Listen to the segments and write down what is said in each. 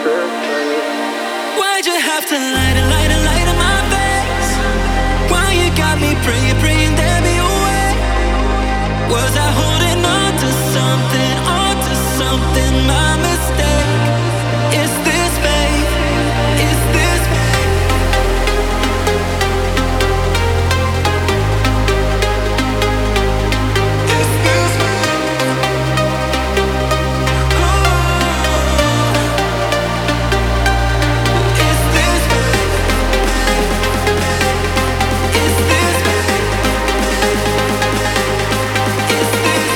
Why'd you have to lie to my face? Why you got me praying there'd be a way? Was I holding on to something, my mistake? Is this fate? Is this fate? Is this fate? Is this fate? Is this fate? Is this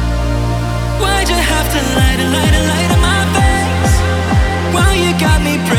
Why'd you have to lie to my face? Why you got me